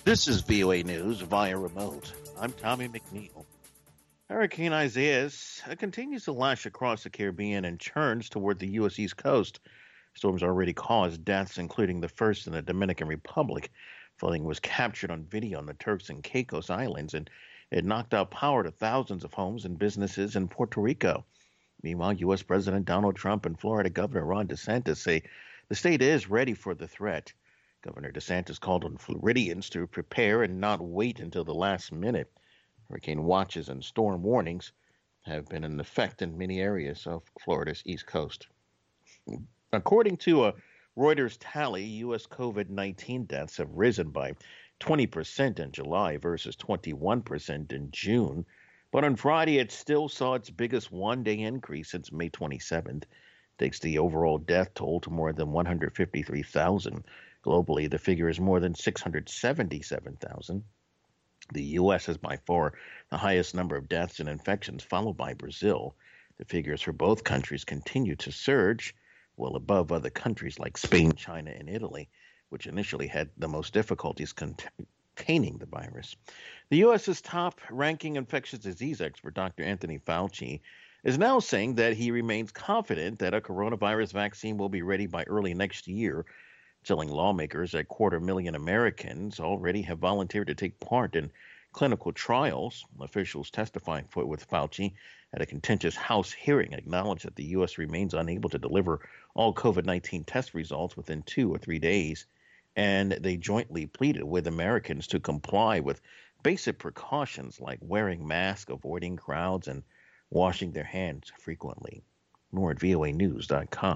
This is VOA News via remote. I'm Tommy McNeil. Hurricane Isaias continues to lash across the Caribbean and churns toward the U.S. East Coast. Storms already caused deaths, including the first in the Dominican Republic. Flooding was captured on video on the Turks and Caicos Islands, and it knocked out power to thousands of homes and businesses in Puerto Rico. Meanwhile, U.S. President Donald Trump and Florida Governor Ron DeSantis say the state is ready for the threat. Governor DeSantis called on Floridians to prepare and not wait until the last minute. Hurricane watches and storm warnings have been in effect in many areas of Florida's East Coast. According to a Reuters tally, U.S. COVID-19 deaths have risen by 20% in July versus 21% in June. But on Friday, it still saw its biggest one-day increase since May 27th. Takes the overall death toll to more than 153,000. Globally, the figure is more than 677,000. The U.S. has by far the highest number of deaths and infections, followed by Brazil. The figures for both countries continue to surge, well above other countries like Spain, China, and Italy, which initially had the most difficulties containing the virus. The U.S.'s top-ranking infectious disease expert, Dr. Anthony Fauci, is now saying that he remains confident that a coronavirus vaccine will be ready by early next year, telling lawmakers that 250,000 Americans already have volunteered to take part in clinical trials. Officials testifying with Fauci at a contentious House hearing acknowledged that the U.S. remains unable to deliver all COVID-19 test results within 2 or 3 days, and they jointly pleaded with Americans to comply with basic precautions like wearing masks, avoiding crowds, and washing their hands frequently. More at voanews.com.